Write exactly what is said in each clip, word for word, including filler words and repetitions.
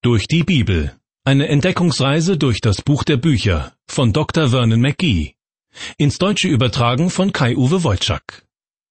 Durch die Bibel. Eine Entdeckungsreise durch das Buch der Bücher von Doktor Vernon McGee. Ins Deutsche übertragen von Kai-Uwe Wojczak.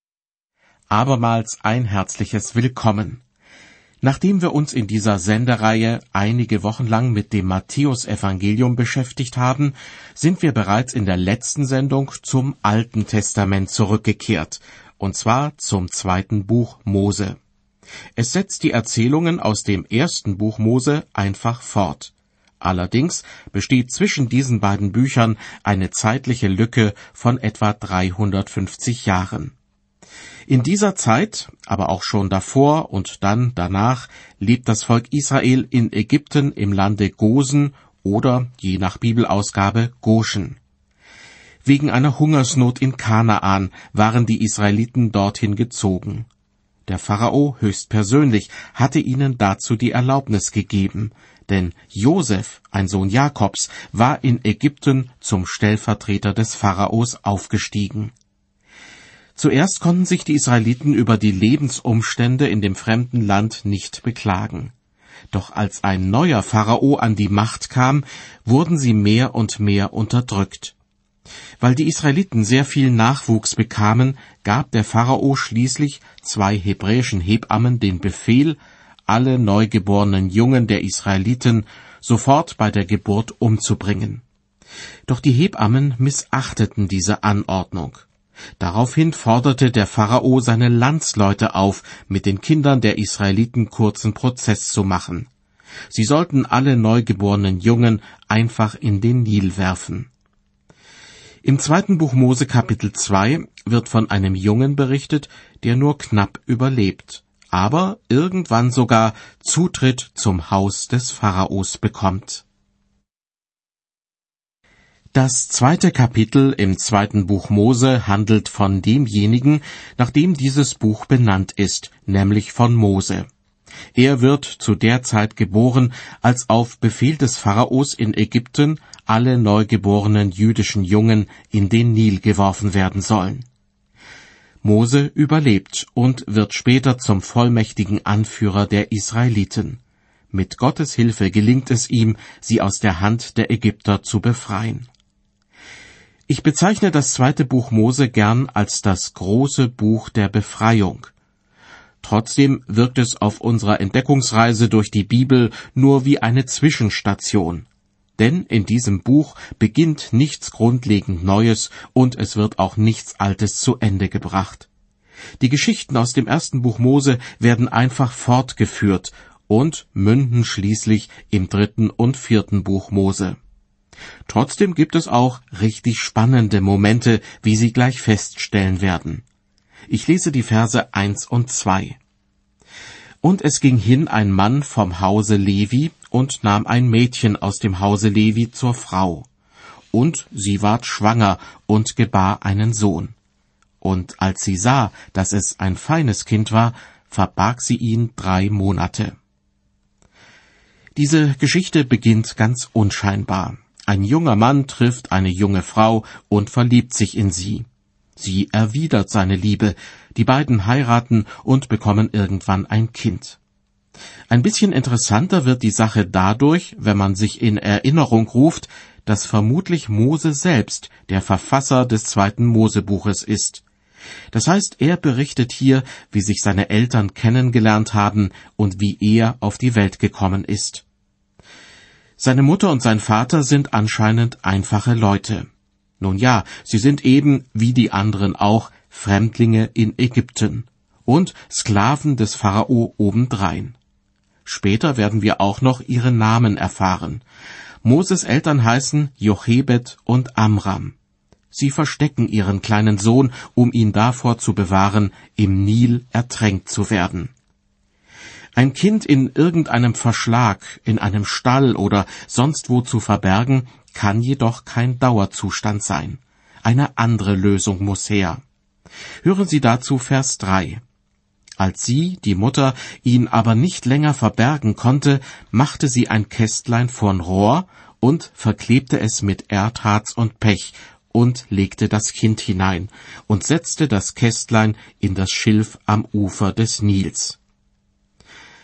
Abermals ein herzliches Willkommen. Nachdem wir uns in dieser Sendereihe einige Wochen lang mit dem Matthäusevangelium beschäftigt haben, sind wir bereits in der letzten Sendung zum Alten Testament zurückgekehrt, und zwar zum zweiten Buch Mose. Es setzt die Erzählungen aus dem ersten Buch Mose einfach fort. Allerdings besteht zwischen diesen beiden Büchern eine zeitliche Lücke von etwa dreihundertfünfzig Jahren. In dieser Zeit, aber auch schon davor und dann danach, lebt das Volk Israel in Ägypten im Lande Gosen oder, je nach Bibelausgabe, Goshen. Wegen einer Hungersnot in Kanaan waren die Israeliten dorthin gezogen. Der Pharao höchstpersönlich hatte ihnen dazu die Erlaubnis gegeben, denn Josef, ein Sohn Jakobs, war in Ägypten zum Stellvertreter des Pharaos aufgestiegen. Zuerst konnten sich die Israeliten über die Lebensumstände in dem fremden Land nicht beklagen. Doch als ein neuer Pharao an die Macht kam, wurden sie mehr und mehr unterdrückt. Weil die Israeliten sehr viel Nachwuchs bekamen, gab der Pharao schließlich zwei hebräischen Hebammen den Befehl, alle neugeborenen Jungen der Israeliten sofort bei der Geburt umzubringen. Doch die Hebammen missachteten diese Anordnung. Daraufhin forderte der Pharao seine Landsleute auf, mit den Kindern der Israeliten kurzen Prozess zu machen. Sie sollten alle neugeborenen Jungen einfach in den Nil werfen. Im zweiten Buch Mose Kapitel zwei wird von einem Jungen berichtet, der nur knapp überlebt, aber irgendwann sogar Zutritt zum Haus des Pharaos bekommt. Das zweite Kapitel im zweiten Buch Mose handelt von demjenigen, nach dem dieses Buch benannt ist, nämlich von Mose. Er wird zu der Zeit geboren, als auf Befehl des Pharaos in Ägypten alle neugeborenen jüdischen Jungen in den Nil geworfen werden sollen. Mose überlebt und wird später zum vollmächtigen Anführer der Israeliten. Mit Gottes Hilfe gelingt es ihm, sie aus der Hand der Ägypter zu befreien. Ich bezeichne das zweite Buch Mose gern als das große Buch der Befreiung. Trotzdem wirkt es auf unserer Entdeckungsreise durch die Bibel nur wie eine Zwischenstation. Denn in diesem Buch beginnt nichts grundlegend Neues und es wird auch nichts Altes zu Ende gebracht. Die Geschichten aus dem ersten Buch Mose werden einfach fortgeführt und münden schließlich im dritten und vierten Buch Mose. Trotzdem gibt es auch richtig spannende Momente, wie Sie gleich feststellen werden. Ich lese die Verse eins und zwei. Und es ging hin ein Mann vom Hause Levi und nahm ein Mädchen aus dem Hause Levi zur Frau. Und sie ward schwanger und gebar einen Sohn. Und als sie sah, dass es ein feines Kind war, verbarg sie ihn drei Monate. Diese Geschichte beginnt ganz unscheinbar. Ein junger Mann trifft eine junge Frau und verliebt sich in sie. Sie erwidert seine Liebe, die beiden heiraten und bekommen irgendwann ein Kind. Ein bisschen interessanter wird die Sache dadurch, wenn man sich in Erinnerung ruft, dass vermutlich Mose selbst der Verfasser des zweiten Mosebuches ist. Das heißt, er berichtet hier, wie sich seine Eltern kennengelernt haben und wie er auf die Welt gekommen ist. Seine Mutter und sein Vater sind anscheinend einfache Leute. Nun ja, sie sind eben, wie die anderen auch, Fremdlinge in Ägypten und Sklaven des Pharao obendrein. Später werden wir auch noch ihre Namen erfahren. Moses Eltern heißen Jochebed und Amram. Sie verstecken ihren kleinen Sohn, um ihn davor zu bewahren, im Nil ertränkt zu werden. Ein Kind in irgendeinem Verschlag, in einem Stall oder sonst wo zu verbergen, kann jedoch kein Dauerzustand sein. Eine andere Lösung muss her. Hören Sie dazu Vers drei. Als sie, die Mutter, ihn aber nicht länger verbergen konnte, machte sie ein Kästlein von Rohr und verklebte es mit Erdharz und Pech und legte das Kind hinein und setzte das Kästlein in das Schilf am Ufer des Nils.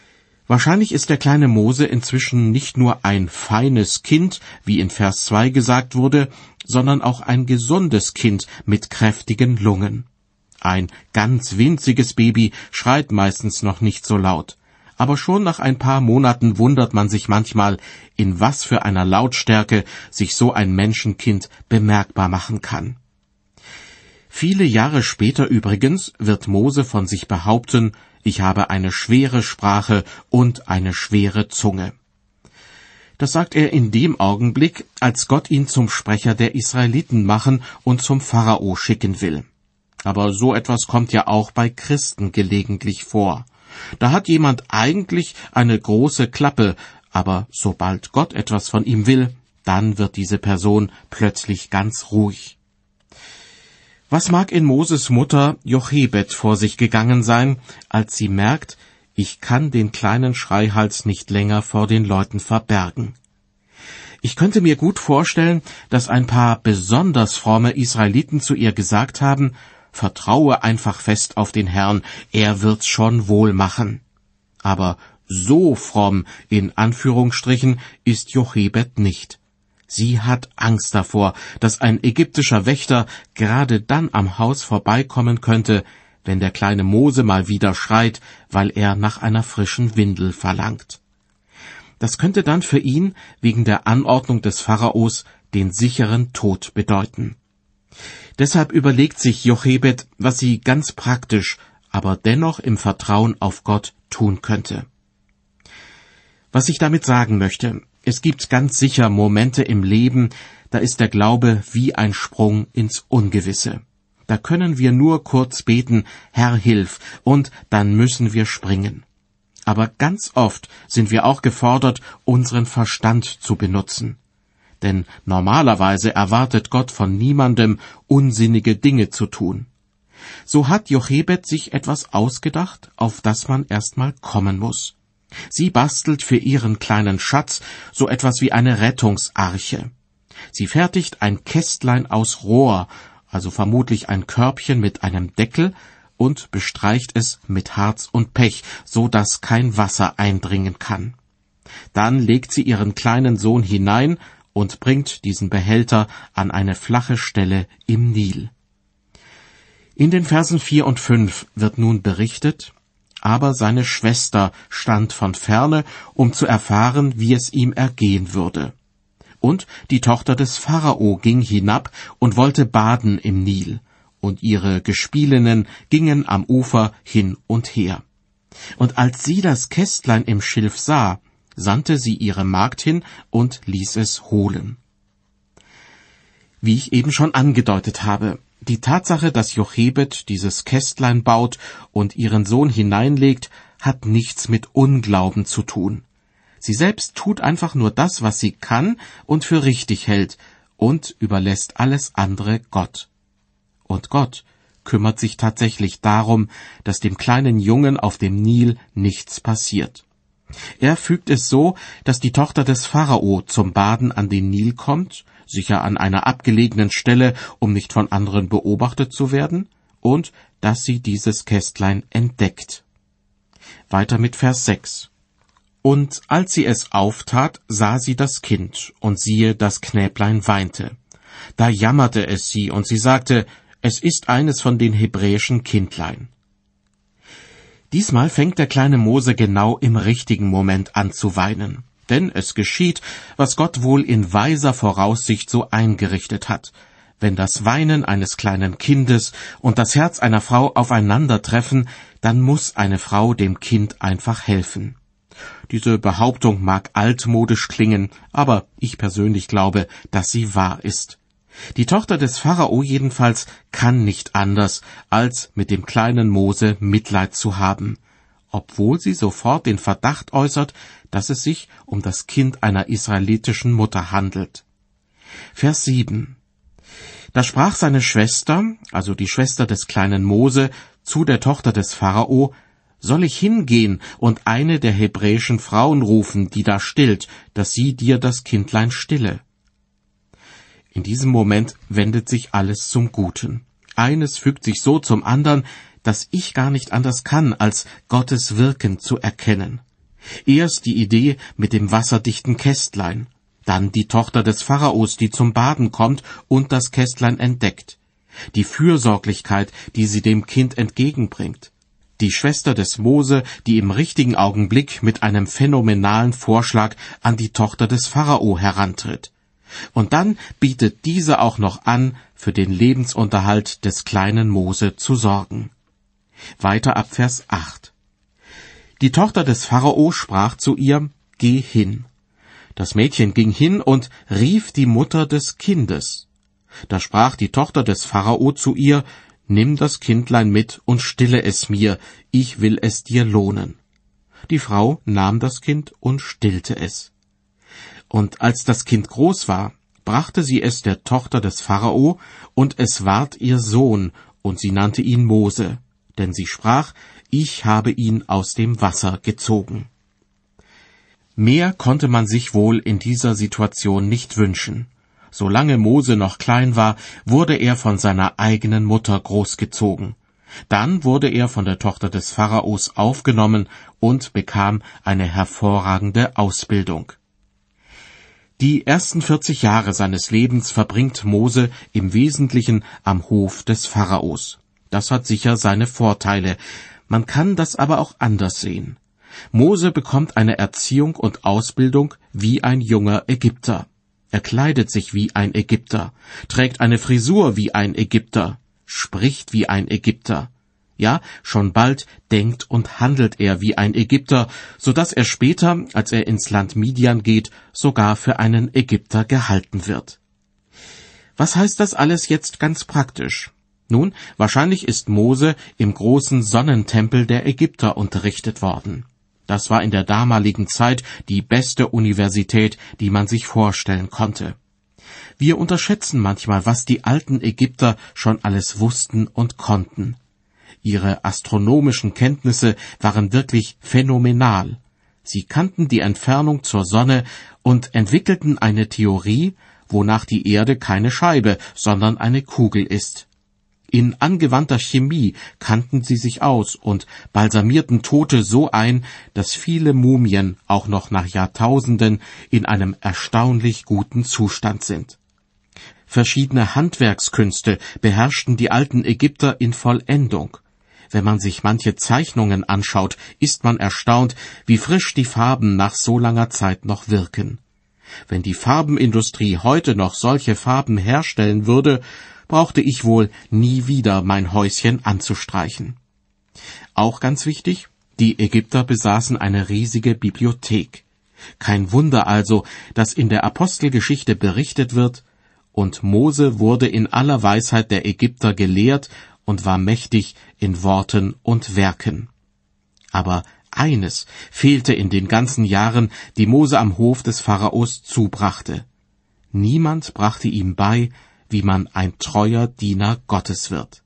Wahrscheinlich ist der kleine Mose inzwischen nicht nur ein feines Kind, wie in Vers zwei gesagt wurde, sondern auch ein gesundes Kind mit kräftigen Lungen. Ein ganz winziges Baby schreit meistens noch nicht so laut, aber schon nach ein paar Monaten wundert man sich manchmal, in was für einer Lautstärke sich so ein Menschenkind bemerkbar machen kann. Viele Jahre später übrigens wird Mose von sich behaupten, ich habe eine schwere Sprache und eine schwere Zunge. Das sagt er in dem Augenblick, als Gott ihn zum Sprecher der Israeliten machen und zum Pharao schicken will. Aber so etwas kommt ja auch bei Christen gelegentlich vor. Da hat jemand eigentlich eine große Klappe, aber sobald Gott etwas von ihm will, dann wird diese Person plötzlich ganz ruhig. Was mag in Moses Mutter Jochebed vor sich gegangen sein, als sie merkt, ich kann den kleinen Schreihals nicht länger vor den Leuten verbergen. Ich könnte mir gut vorstellen, dass ein paar besonders fromme Israeliten zu ihr gesagt haben, vertraue einfach fest auf den Herrn, er wird's schon wohl machen. Aber so fromm, in Anführungsstrichen, ist Jochebed nicht. Sie hat Angst davor, dass ein ägyptischer Wächter gerade dann am Haus vorbeikommen könnte, wenn der kleine Mose mal wieder schreit, weil er nach einer frischen Windel verlangt. Das könnte dann für ihn wegen der Anordnung des Pharaos den sicheren Tod bedeuten. Deshalb überlegt sich Jochebed, was sie ganz praktisch, aber dennoch im Vertrauen auf Gott tun könnte. Was ich damit sagen möchte, es gibt ganz sicher Momente im Leben, da ist der Glaube wie ein Sprung ins Ungewisse. Da können wir nur kurz beten, Herr, hilf, und dann müssen wir springen. Aber ganz oft sind wir auch gefordert, unseren Verstand zu benutzen. Denn normalerweise erwartet Gott von niemandem, unsinnige Dinge zu tun. So hat Jochebed sich etwas ausgedacht, auf das man erstmal kommen muss. Sie bastelt für ihren kleinen Schatz so etwas wie eine Rettungsarche. Sie fertigt ein Kästlein aus Rohr, also vermutlich ein Körbchen mit einem Deckel, und bestreicht es mit Harz und Pech, so dass kein Wasser eindringen kann. Dann legt sie ihren kleinen Sohn hinein und bringt diesen Behälter an eine flache Stelle im Nil. In den Versen vier und fünf wird nun berichtet, aber seine Schwester stand von ferne, um zu erfahren, wie es ihm ergehen würde. Und die Tochter des Pharao ging hinab und wollte baden im Nil, und ihre Gespielinnen gingen am Ufer hin und her. Und als sie das Kästlein im Schilf sah, sandte sie ihre Magd hin und ließ es holen. Wie ich eben schon angedeutet habe, die Tatsache, dass Jochebed dieses Kästlein baut und ihren Sohn hineinlegt, hat nichts mit Unglauben zu tun. Sie selbst tut einfach nur das, was sie kann und für richtig hält, und überlässt alles andere Gott. Und Gott kümmert sich tatsächlich darum, dass dem kleinen Jungen auf dem Nil nichts passiert. Er fügt es so, dass die Tochter des Pharao zum Baden an den Nil kommt, sicher an einer abgelegenen Stelle, um nicht von anderen beobachtet zu werden, und dass sie dieses Kästlein entdeckt. Weiter mit Vers sechs. Und als sie es auftat, sah sie das Kind, und siehe, das Knäblein weinte. Da jammerte es sie, und sie sagte, es ist eines von den hebräischen Kindlein. Diesmal fängt der kleine Mose genau im richtigen Moment an zu weinen. Denn es geschieht, was Gott wohl in weiser Voraussicht so eingerichtet hat. Wenn das Weinen eines kleinen Kindes und das Herz einer Frau aufeinandertreffen, dann muss eine Frau dem Kind einfach helfen. Diese Behauptung mag altmodisch klingen, aber ich persönlich glaube, dass sie wahr ist. Die Tochter des Pharao jedenfalls kann nicht anders, als mit dem kleinen Mose Mitleid zu haben, obwohl sie sofort den Verdacht äußert, dass es sich um das Kind einer israelitischen Mutter handelt. Vers sieben. Da sprach seine Schwester, also die Schwester des kleinen Mose, zu der Tochter des Pharao, soll ich hingehen und eine der hebräischen Frauen rufen, die da stillt, dass sie dir das Kindlein stille? In diesem Moment wendet sich alles zum Guten. Eines fügt sich so zum anderen, dass ich gar nicht anders kann, als Gottes Wirken zu erkennen. Erst die Idee mit dem wasserdichten Kästlein, dann die Tochter des Pharaos, die zum Baden kommt und das Kästlein entdeckt, die Fürsorglichkeit, die sie dem Kind entgegenbringt, die Schwester des Mose, die im richtigen Augenblick mit einem phänomenalen Vorschlag an die Tochter des Pharao herantritt. Und dann bietet diese auch noch an, für den Lebensunterhalt des kleinen Mose zu sorgen. Weiter ab Vers acht. Die Tochter des Pharao sprach zu ihr, »Geh hin.« Das Mädchen ging hin und rief die Mutter des Kindes. Da sprach die Tochter des Pharao zu ihr, »Nimm das Kindlein mit und stille es mir, ich will es dir lohnen.« Die Frau nahm das Kind und stillte es. Und als das Kind groß war, brachte sie es der Tochter des Pharao, und es ward ihr Sohn, und sie nannte ihn Mose, denn sie sprach, ich habe ihn aus dem Wasser gezogen. Mehr konnte man sich wohl in dieser Situation nicht wünschen. Solange Mose noch klein war, wurde er von seiner eigenen Mutter großgezogen. Dann wurde er von der Tochter des Pharaos aufgenommen und bekam eine hervorragende Ausbildung. Die ersten vierzig Jahre seines Lebens verbringt Mose im Wesentlichen am Hof des Pharaos. Das hat sicher seine Vorteile. Man kann das aber auch anders sehen. Mose bekommt eine Erziehung und Ausbildung wie ein junger Ägypter. Er kleidet sich wie ein Ägypter, trägt eine Frisur wie ein Ägypter, spricht wie ein Ägypter. Ja, schon bald denkt und handelt er wie ein Ägypter, so dass er später, als er ins Land Midian geht, sogar für einen Ägypter gehalten wird. Was heißt das alles jetzt ganz praktisch? Nun, wahrscheinlich ist Mose im großen Sonnentempel der Ägypter unterrichtet worden. Das war in der damaligen Zeit die beste Universität, die man sich vorstellen konnte. Wir unterschätzen manchmal, was die alten Ägypter schon alles wussten und konnten. Ihre astronomischen Kenntnisse waren wirklich phänomenal. Sie kannten die Entfernung zur Sonne und entwickelten eine Theorie, wonach die Erde keine Scheibe, sondern eine Kugel ist. In angewandter Chemie kannten sie sich aus und balsamierten Tote so ein, dass viele Mumien auch noch nach Jahrtausenden in einem erstaunlich guten Zustand sind. Verschiedene Handwerkskünste beherrschten die alten Ägypter in Vollendung. Wenn man sich manche Zeichnungen anschaut, ist man erstaunt, wie frisch die Farben nach so langer Zeit noch wirken. Wenn die Farbenindustrie heute noch solche Farben herstellen würde, brauchte ich wohl nie wieder mein Häuschen anzustreichen. Auch ganz wichtig, die Ägypter besaßen eine riesige Bibliothek. Kein Wunder also, dass in der Apostelgeschichte berichtet wird, und Mose wurde in aller Weisheit der Ägypter gelehrt und war mächtig in Worten und Werken. Aber eines fehlte in den ganzen Jahren, die Mose am Hof des Pharaos zubrachte. Niemand brachte ihm bei, wie man ein treuer Diener Gottes wird.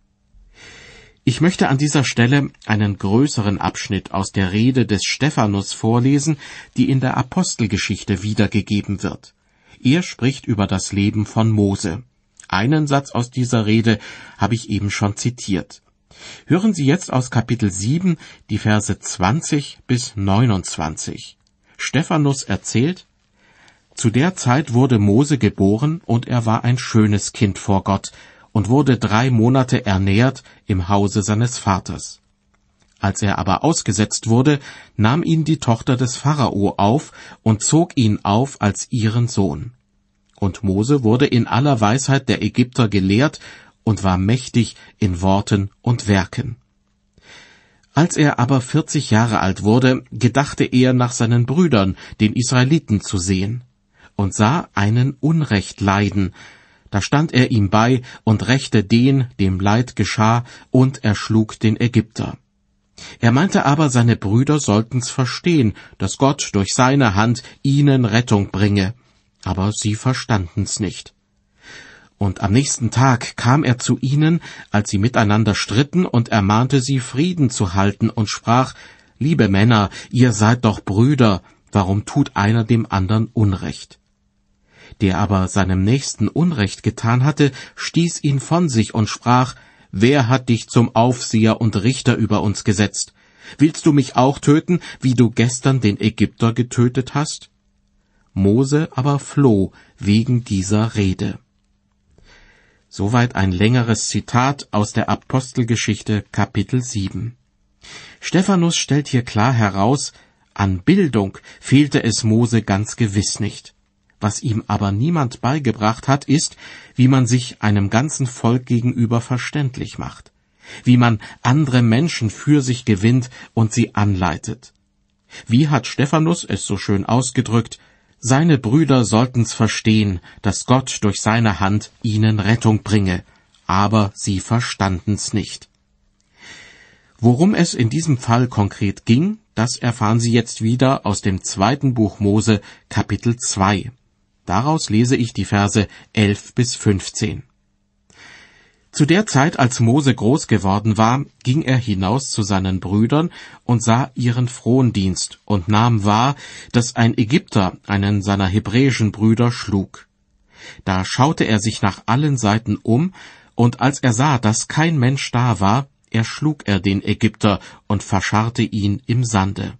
Ich möchte an dieser Stelle einen größeren Abschnitt aus der Rede des Stephanus vorlesen, die in der Apostelgeschichte wiedergegeben wird. Er spricht über das Leben von Mose. Einen Satz aus dieser Rede habe ich eben schon zitiert. Hören Sie jetzt aus Kapitel sieben die Verse zwanzig bis neunundzwanzig. Stephanus erzählt: Zu der Zeit wurde Mose geboren, und er war ein schönes Kind vor Gott und wurde drei Monate ernährt im Hause seines Vaters. Als er aber ausgesetzt wurde, nahm ihn die Tochter des Pharao auf und zog ihn auf als ihren Sohn. Und Mose wurde in aller Weisheit der Ägypter gelehrt und war mächtig in Worten und Werken. Als er aber vierzig Jahre alt wurde, gedachte er, nach seinen Brüdern, den Israeliten, zu sehen, und sah einen Unrecht leiden. Da stand er ihm bei und rächte den, dem Leid geschah, und erschlug den Ägypter. Er meinte aber, seine Brüder sollten's verstehen, dass Gott durch seine Hand ihnen Rettung bringe, aber sie verstanden's nicht. Und am nächsten Tag kam er zu ihnen, als sie miteinander stritten, und ermahnte sie, Frieden zu halten, und sprach: Liebe Männer, ihr seid doch Brüder, warum tut einer dem anderen Unrecht? Der aber seinem Nächsten Unrecht getan hatte, stieß ihn von sich und sprach: Wer hat dich zum Aufseher und Richter über uns gesetzt? Willst du mich auch töten, wie du gestern den Ägypter getötet hast? Mose aber floh wegen dieser Rede. Soweit ein längeres Zitat aus der Apostelgeschichte Kapitel sieben. Stephanus stellt hier klar heraus, an Bildung fehlte es Mose ganz gewiss nicht. Was ihm aber niemand beigebracht hat, ist, wie man sich einem ganzen Volk gegenüber verständlich macht, wie man andere Menschen für sich gewinnt und sie anleitet. Wie hat Stephanus es so schön ausgedrückt? Seine Brüder sollten's verstehen, dass Gott durch seine Hand ihnen Rettung bringe, aber sie verstanden's nicht. Worum es in diesem Fall konkret ging, das erfahren Sie jetzt wieder aus dem zweiten Buch Mose, Kapitel zwei. Daraus lese ich die Verse elf bis fünfzehn. Zu der Zeit, als Mose groß geworden war, ging er hinaus zu seinen Brüdern und sah ihren Frondienst und nahm wahr, dass ein Ägypter einen seiner hebräischen Brüder schlug. Da schaute er sich nach allen Seiten um, und als er sah, dass kein Mensch da war, erschlug er den Ägypter und verscharrte ihn im Sande.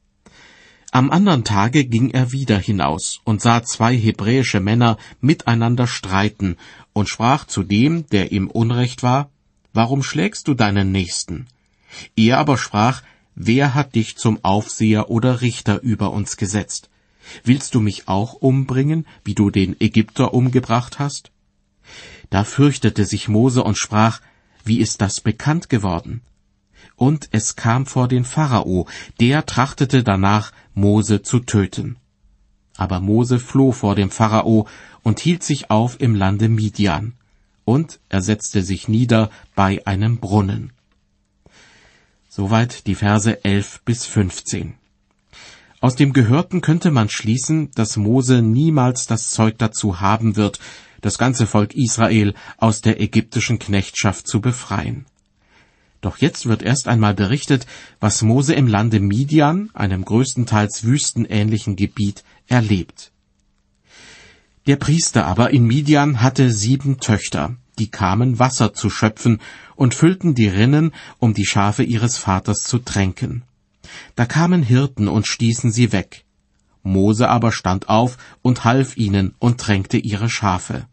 Am andern Tage ging er wieder hinaus und sah zwei hebräische Männer miteinander streiten und sprach zu dem, der ihm Unrecht war: Warum schlägst du deinen Nächsten? Er aber sprach: Wer hat dich zum Aufseher oder Richter über uns gesetzt? Willst du mich auch umbringen, wie du den Ägypter umgebracht hast? Da fürchtete sich Mose und sprach: Wie ist das bekannt geworden? Und es kam vor den Pharao, der trachtete danach, Mose zu töten. Aber Mose floh vor dem Pharao und hielt sich auf im Lande Midian, und er setzte sich nieder bei einem Brunnen. Soweit die Verse elf bis fünfzehn. Aus dem Gehörten könnte man schließen, dass Mose niemals das Zeug dazu haben wird, das ganze Volk Israel aus der ägyptischen Knechtschaft zu befreien. Doch jetzt wird erst einmal berichtet, was Mose im Lande Midian, einem größtenteils wüstenähnlichen Gebiet, erlebt. Der Priester aber in Midian hatte sieben Töchter, die kamen, Wasser zu schöpfen, und füllten die Rinnen, um die Schafe ihres Vaters zu tränken. Da kamen Hirten und stießen sie weg. Mose aber stand auf und half ihnen und tränkte ihre Schafe.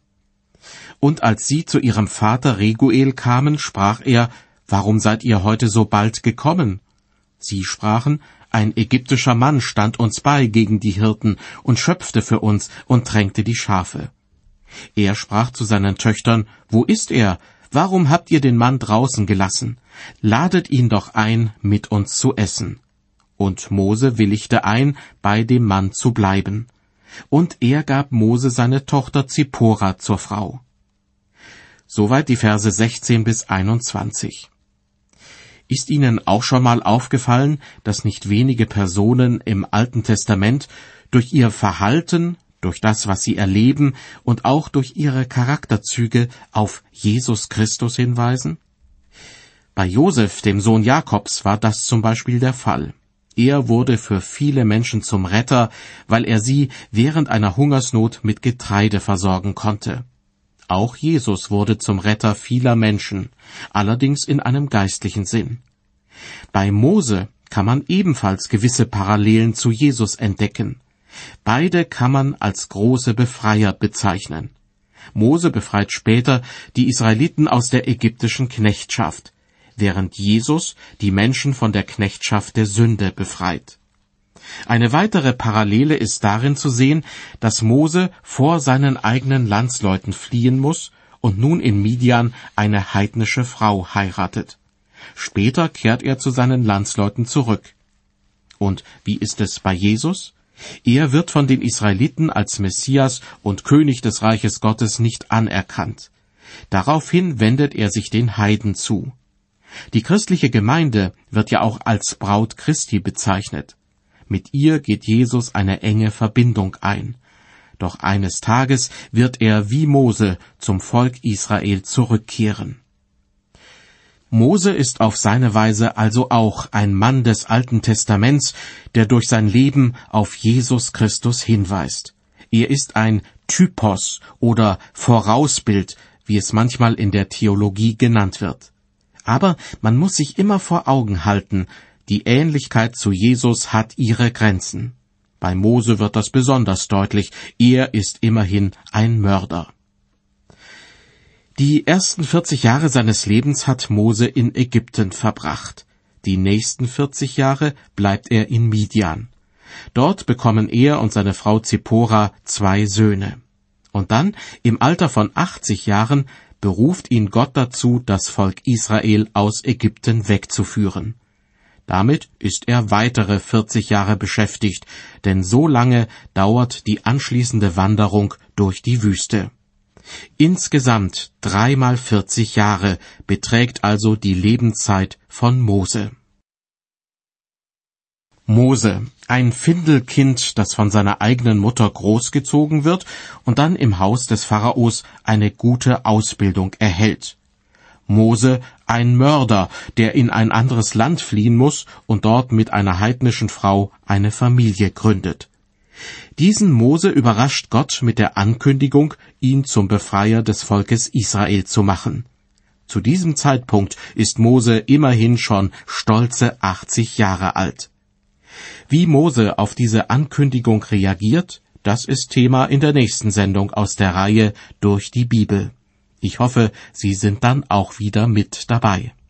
Und als sie zu ihrem Vater Reguel kamen, sprach er: Warum seid ihr heute so bald gekommen? Sie sprachen: Ein ägyptischer Mann stand uns bei gegen die Hirten und schöpfte für uns und tränkte die Schafe. Er sprach zu seinen Töchtern: Wo ist er? Warum habt ihr den Mann draußen gelassen? Ladet ihn doch ein, mit uns zu essen. Und Mose willigte ein, bei dem Mann zu bleiben. Und er gab Mose seine Tochter Zippora zur Frau. Soweit die Verse sechzehn bis einundzwanzig. Ist Ihnen auch schon mal aufgefallen, dass nicht wenige Personen im Alten Testament durch ihr Verhalten, durch das, was sie erleben und auch durch ihre Charakterzüge auf Jesus Christus hinweisen? Bei Josef, dem Sohn Jakobs, war das zum Beispiel der Fall. Er wurde für viele Menschen zum Retter, weil er sie während einer Hungersnot mit Getreide versorgen konnte. Auch Jesus wurde zum Retter vieler Menschen, allerdings in einem geistlichen Sinn. Bei Mose kann man ebenfalls gewisse Parallelen zu Jesus entdecken. Beide kann man als große Befreier bezeichnen. Mose befreit später die Israeliten aus der ägyptischen Knechtschaft, während Jesus die Menschen von der Knechtschaft der Sünde befreit. Eine weitere Parallele ist darin zu sehen, dass Mose vor seinen eigenen Landsleuten fliehen muss und nun in Midian eine heidnische Frau heiratet. Später kehrt er zu seinen Landsleuten zurück. Und wie ist es bei Jesus? Er wird von den Israeliten als Messias und König des Reiches Gottes nicht anerkannt. Daraufhin wendet er sich den Heiden zu. Die christliche Gemeinde wird ja auch als Braut Christi bezeichnet. Mit ihr geht Jesus eine enge Verbindung ein. Doch eines Tages wird er wie Mose zum Volk Israel zurückkehren. Mose ist auf seine Weise also auch ein Mann des Alten Testaments, der durch sein Leben auf Jesus Christus hinweist. Er ist ein Typos oder Vorausbild, wie es manchmal in der Theologie genannt wird. Aber man muss sich immer vor Augen halten, Die Ähnlichkeit zu Jesus hat ihre Grenzen. Bei Mose wird das besonders deutlich. Er ist immerhin ein Mörder. Die ersten vierzig Jahre seines Lebens hat Mose in Ägypten verbracht. Die nächsten vierzig Jahre bleibt er in Midian. Dort bekommen er und seine Frau Zippora zwei Söhne. Und dann, im Alter von achtzig Jahren, beruft ihn Gott dazu, das Volk Israel aus Ägypten wegzuführen. Damit ist er weitere vierzig Jahre beschäftigt, denn so lange dauert die anschließende Wanderung durch die Wüste. Insgesamt dreimal vierzig Jahre beträgt also die Lebenszeit von Mose. Mose, ein Findelkind, das von seiner eigenen Mutter großgezogen wird und dann im Haus des Pharaos eine gute Ausbildung erhält. Mose, ein Mörder, der in ein anderes Land fliehen muss und dort mit einer heidnischen Frau eine Familie gründet. Diesen Mose überrascht Gott mit der Ankündigung, ihn zum Befreier des Volkes Israel zu machen. Zu diesem Zeitpunkt ist Mose immerhin schon stolze achtzig Jahre alt. Wie Mose auf diese Ankündigung reagiert, das ist Thema in der nächsten Sendung aus der Reihe Durch die Bibel. Ich hoffe, Sie sind dann auch wieder mit dabei.